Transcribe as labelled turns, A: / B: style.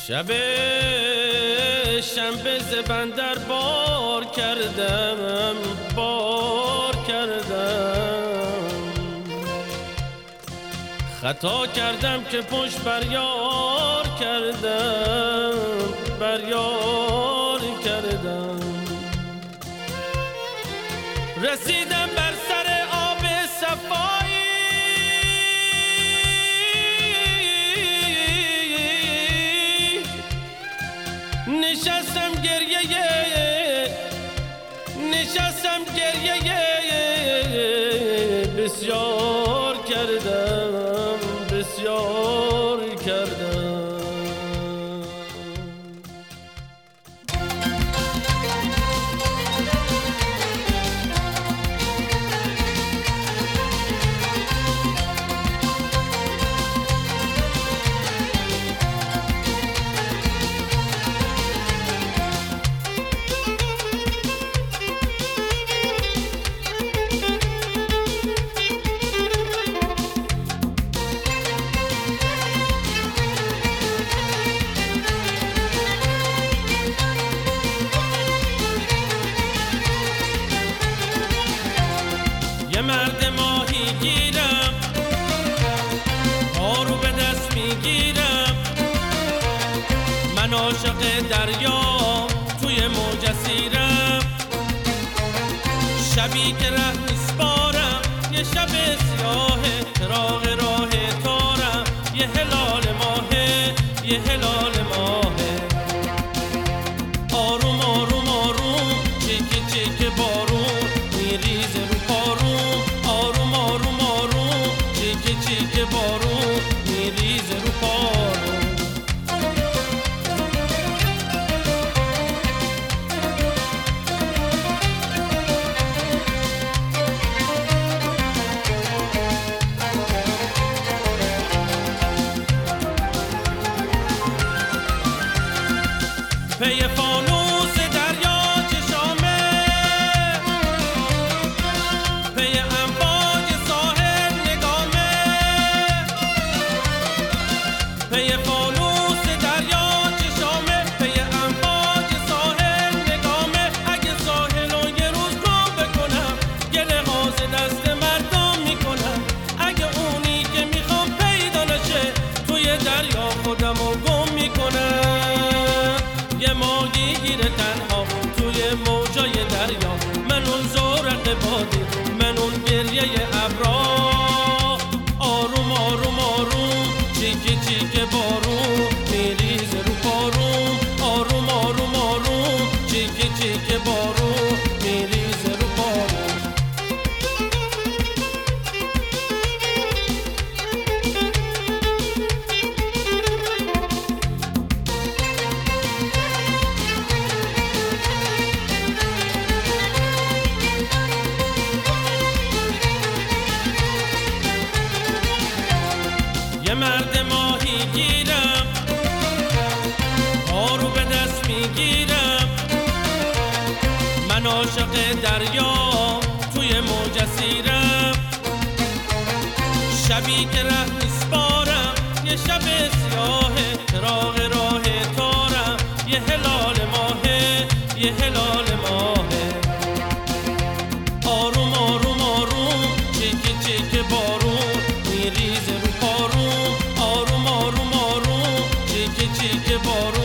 A: شب شنبه ز بندر بار کردم خطا کردم که پشت بر یار کردم رسیدم بر سر آب صفایی نشستم گریه بسیار کردم یه مرد ماهی گیرم آرو به دست میگیرم من عاشق دریا توی موج اسیرم شبی که ره میسپارم یه شب سیاه چراغ راه تارم یه هلال ماهه آروم آروم آروم چیک بارون میریزه رو پاروم آروم آروم آروم چیک بارون میریزه رو پاروم پی فانوس دریا چشامه پی امواج ساحل نگامه پی فانوس دریا چشامه پی امواج ساحل نگامه اگه ساحل رو یه روز گم بکنم یه لحاظ دست مردم میکنم اگه اونی که میخوام پیدا نشه توی دریا خودم رو گم میکنم یه ماهی گیره تنها توی موجای دریا من اون زورق بادی من اون گریه ابرا آروم آروم آروم چیک بارون میریزه رو پاروم آروم آروم آروم چیک بارون میریزه رو پاروم یه مرد ماهی گیرم آرو به دست میگیرم من عاشق دریا توی موج اسیرم شبی که ره میسپارم یه شب سیاه چراغ راه تارم یه هلال ماهه آروم آروم آروم چیک بارون میریزه رو پاروم آروم آروم آروم چیک بارون